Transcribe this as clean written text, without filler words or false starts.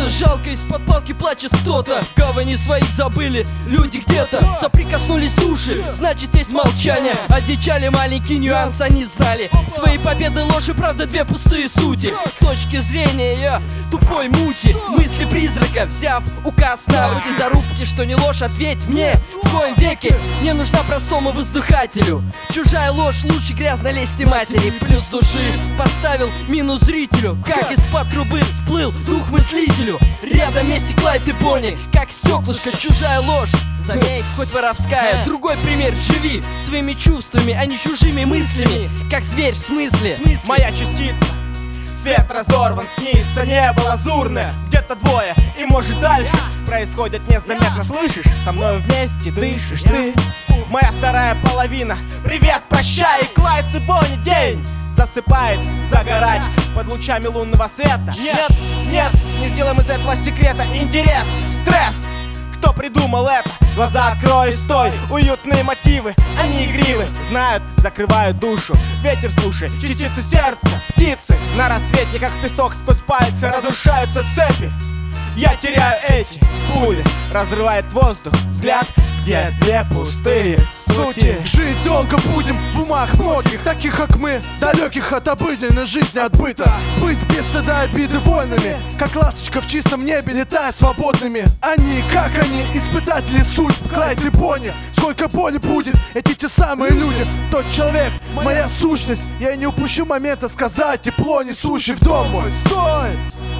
Жалко, из-под палки плачет кто-то. В гавани своих забыли люди где-то. Соприкоснулись души, значит есть молчание. Одичали маленький нюанс, они знали. Свои победы, ложь и правда, две пустые сути. С точки зрения тупой мути, мысли призрака, взяв указ навыки зарубки, что не ложь, ответь мне. В коем веке не нужна простому воздыхателю. Чужая ложь лучше грязной лести матери. Плюс души поставил минус зрителю. Как из-под трубы всплыл дух мыслителю. Рядом есть Клайд и Бонни, как стеклышко, чужая ложь. Заметь, хоть воровская. Другой пример, живи своими чувствами, а не чужими мыслями. Как зверь в смысле. Моя частица, свет разорван, снится небо лазурное. Где-то двое, и может дальше происходит незаметно. Слышишь, со мной вместе дышишь ты. Моя вторая половина, привет, прощай. Клайд и Бонни, день засыпает загорать под лучами лунного света. Нет, нет, не сделаем из этого секрета интерес, стресс. Кто придумал это? Глаза открой и стой. Уютные мотивы, они игривы. Знают, закрывают душу. Ветер слушай, частицы сердца. Птицы на рассвете, как песок, сквозь пальцы разрушаются цепи. Я теряю эти пули. Разрывает воздух взгляд, где две пустые сути. Жить долго будем в умах многих, таких как мы, далеких от обыденной жизни, от быта. Быть без стыда обиды вольными, как ласточка в чистом небе, летая свободными. Они, как они, испытатели судьб, Клайд и Бонни. Сколько боли будет, эти те самые люди. Тот человек, моя сущность. Я не упущу момента сказать тепло, несущий в дом мой. Стой!